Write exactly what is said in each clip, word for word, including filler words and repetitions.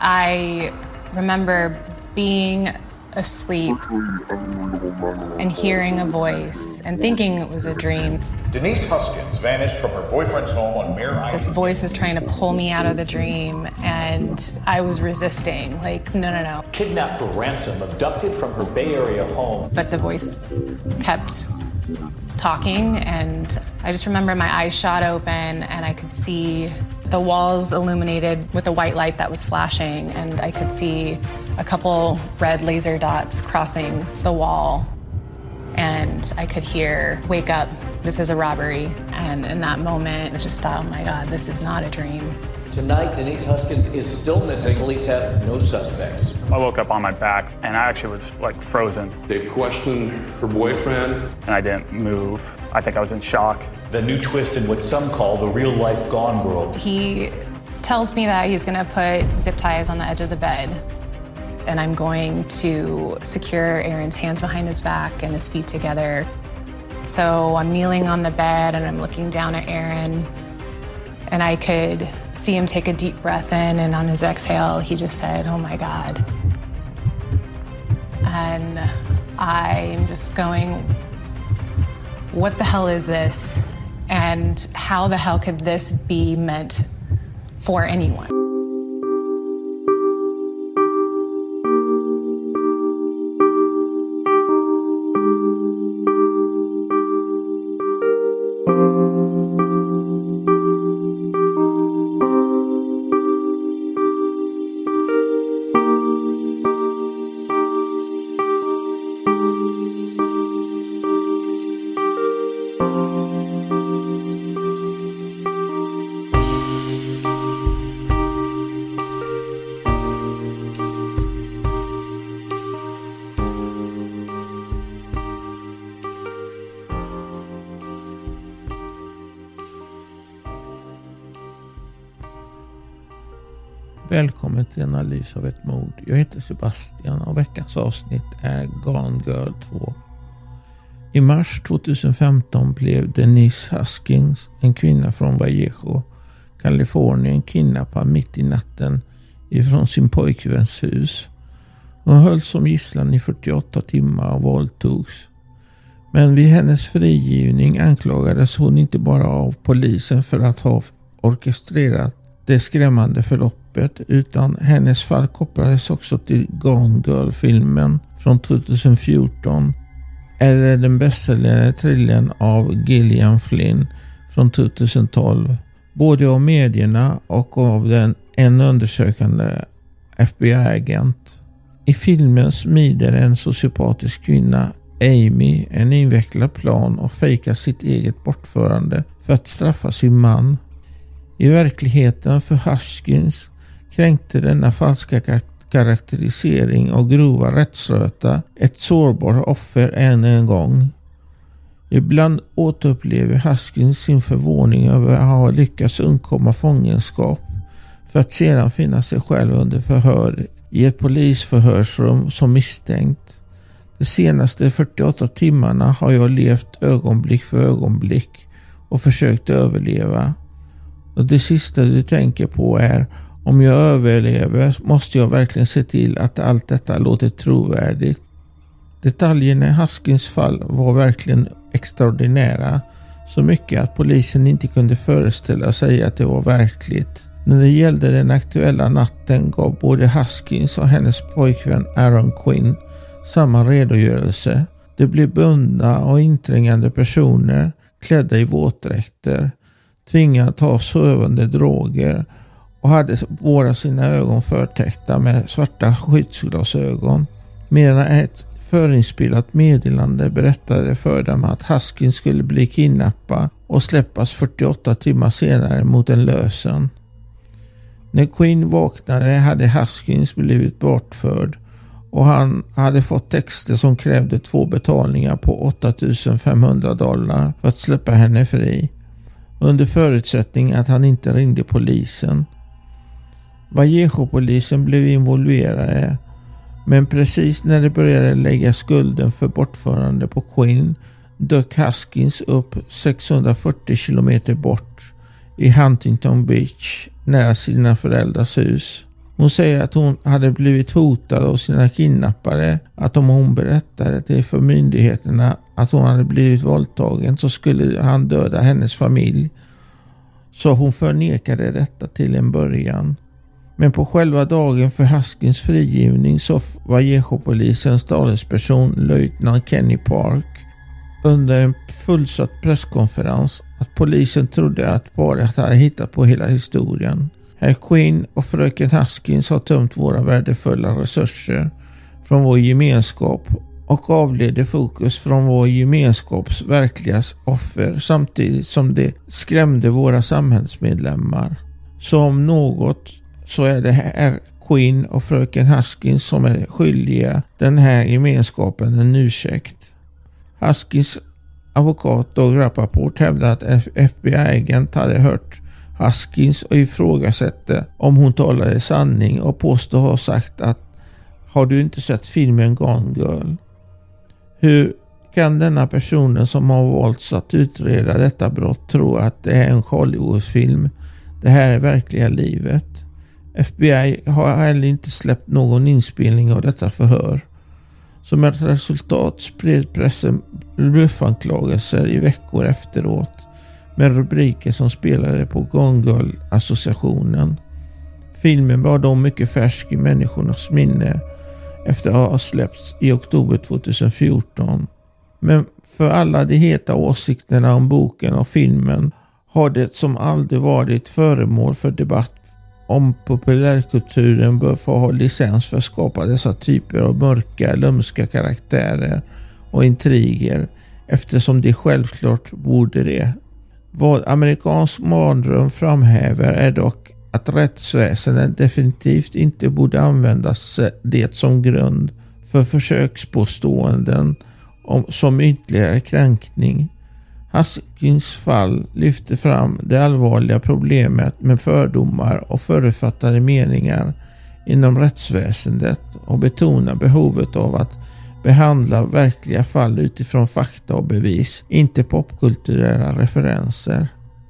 I remember being asleep and hearing a voice and thinking it was a dream. Denise Huskins vanished from her boyfriend's home on Mare Island. This voice was trying to pull me out of the dream, and I was resisting, like, no, no, no. Kidnapped for ransom, abducted from her Bay Area home. But the voice kept talking, and I just remember my eyes shot open, and I could see the walls illuminated with a white light that was flashing, and I could see a couple red laser dots crossing the wall. And I could hear, "Wake up, this is a robbery." And in that moment, I just thought, oh my God, this is not a dream. Tonight, Denise Huskins is still missing. Police have no suspects. I woke up on my back, and I actually was, like, frozen. They questioned her boyfriend. And I didn't move. I think I was in shock. The new twist in what some call the real-life Gone Girl. He tells me that he's gonna put zip ties on the edge of the bed, and I'm going to secure Aaron's hands behind his back and his feet together. So I'm kneeling on the bed, and I'm looking down at Aaron, and I could see him take a deep breath in, and on his exhale, he just said, "Oh my God." And I'm just going, what the hell is this? And how the hell could this be meant for anyone? Välkommen till en analys av ett mord. Jag heter Sebastian och veckans avsnitt är Gone Girl två. I mars tjugohundrafemton blev Denise Huskins, en kvinna från Vallejo, Kalifornien, kidnappad mitt i natten ifrån sin pojkväns hus. Hon hölls som gisslan i fyrtioåtta timmar och våldtogs. Men vid hennes frigivning anklagades hon inte bara av polisen för att ha orkestrerat det skrämmande förloppet, utan hennes fall kopplades också till Gone Girl-filmen från tjugohundrafjorton eller den bästsäljande thrillern av Gillian Flynn från tjugotolv, både av medierna och av den en undersökande F B I-agent. I filmen smider en sociopatisk kvinna, Amy, en invecklad plan och fejkar sitt eget bortförande för att straffa sin man. I verkligheten för Huskins kränkte denna falska karaktärisering och grova rättsröta ett sårbart offer än en gång. Ibland återupplever Huskins sin förvåning över att ha lyckats undkomma fångenskap för att sedan finna sig själv under förhör i ett polisförhörsrum som misstänkt. De senaste fyrtioåtta timmarna har jag levt ögonblick för ögonblick och försökt överleva. Och det sista du tänker på är, om jag överlever måste jag verkligen se till att allt detta låter trovärdigt. Detaljerna i Huskins fall var verkligen extraordinära, så mycket att polisen inte kunde föreställa sig att det var verkligt. När det gällde den aktuella natten gav både Huskins och hennes pojkvän Aaron Quinn samma redogörelse. Det blev bundna och inträngande personer klädda i våtdräkter, tvingade att ta sövande droger och hade båda sina ögon förtäckta med svarta skyddsglasögon. Medan ett förinspelat meddelande berättade för dem att Huskins skulle bli kidnappad och släppas fyrtioåtta timmar senare mot en lösen. När Quinn vaknade hade Huskins blivit bortförd och han hade fått texter som krävde två betalningar på åtta tusen femhundra dollar för att släppa henne fri, under förutsättning att han inte ringde polisen. Vallejo-polisen blev involverade, men precis när de började lägga skulden för bortförande på Quinn dök Huskins upp sexhundrafyrtio kilometer bort i Huntington Beach nära sina föräldrars hus. Hon säger att hon hade blivit hotad av sina kidnappare, att om hon berättade till för myndigheterna att hon hade blivit våldtagen så skulle han döda hennes familj. Så hon förnekade detta till en början. Men på själva dagen för Huskins frigivning så var Vallejo-polisens talesperson löjtnant Kenny Park under en fullsatt presskonferens att polisen trodde att paret hade hittat på hela historien. Herr Quinn och fröken Huskins har tömt våra värdefulla resurser från vår gemenskap och avledde fokus från vår gemenskaps verkliga offer samtidigt som det skrämde våra samhällsmedlemmar. Så om något så är det herr Quinn och fröken Huskins som är skyldiga den här gemenskapen en ursäkt. Huskins advokat Doug Rappaport hävdade att F B I-agent hade hört Huskins och ifrågasätter om hon talade sanning och påstår ha sagt att har du inte sett filmen Gone Girl? Hur kan denna personen som har valts att utreda detta brott tro att det är en Hollywoodfilm? Det här är verkliga livet. F B I har heller inte släppt någon inspelning av detta förhör. Som ett resultat spred pressen bluffanklagelser i veckor efteråt med rubriker som spelade på Gone Girl-associationen. Filmen var då mycket färsk i människornas minne efter att ha släppts i oktober tjugohundrafjorton. Men för alla de heta åsikterna om boken och filmen har det som aldrig varit föremål för debatt om populärkulturen bör få ha licens för att skapa dessa typer av mörka, lömska karaktärer och intriger eftersom de självklart borde det. Vad amerikansk mardröm framhäver är dock att rättsväsendet definitivt inte borde användas det som grund för försökspåståenden om, som ytterligare kränkning. Huskins fall lyfter fram det allvarliga problemet med fördomar och förutfattade meningar inom rättsväsendet och betonar behovet av att behandla verkliga fall utifrån fakta och bevis, inte popkulturella referenser.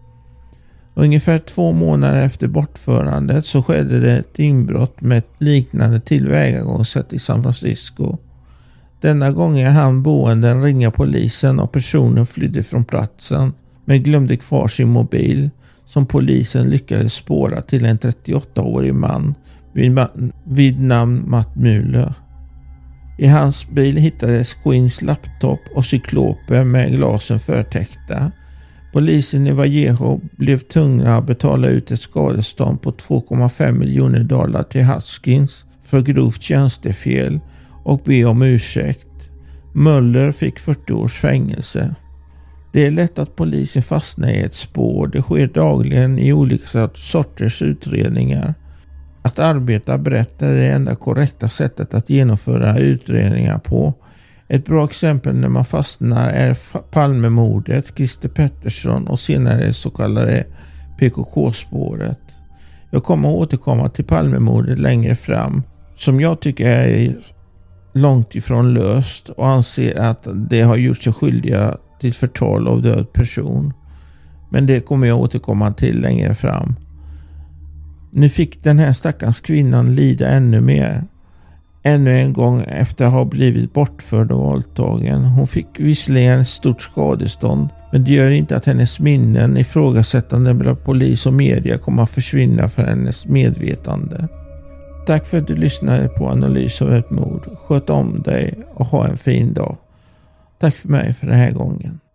Ungefär två månader efter bortförandet så skedde det ett inbrott med ett liknande tillvägagångssätt i San Francisco. Denna gång är han boenden ringa polisen och personen flydde från platsen men glömde kvar sin mobil som polisen lyckades spåra till en trettioåttaårig man vid, ma- vid namn Matt Mueller. I hans bil hittades Quinns laptop och cykloper med glasen förtäckta. Polisen i Vallejo blev tvungna att betala ut ett skadestånd på två komma fem miljoner dollar till Huskins för grovt tjänstefel och be om ursäkt. Mueller fick fyrtio års fängelse. Det är lätt att polisen fastnar i ett spår. Det sker dagligen i olika sorters utredningar. Att arbeta brett är det enda korrekta sättet att genomföra utredningar på. Ett bra exempel när man fastnar är Palmemordet, Christer Pettersson och senare så kallade P K K-spåret. Jag kommer att återkomma till Palmemordet längre fram som jag tycker är långt ifrån löst och anser att det har gjort sig skyldiga till förtal av död person. Men det kommer jag återkomma till längre fram. Nu fick den här stackars kvinnan lida ännu mer. Ännu en gång efter att ha blivit bortförd och våldtagen. Hon fick visserligen ett stort skadestånd, men det gör inte att hennes minnen ifrågasättande bland polis och media kommer att försvinna för hennes medvetande. Tack för att du lyssnade på Analys av ett mord. Sköt om dig och ha en fin dag. Tack för mig för den här gången.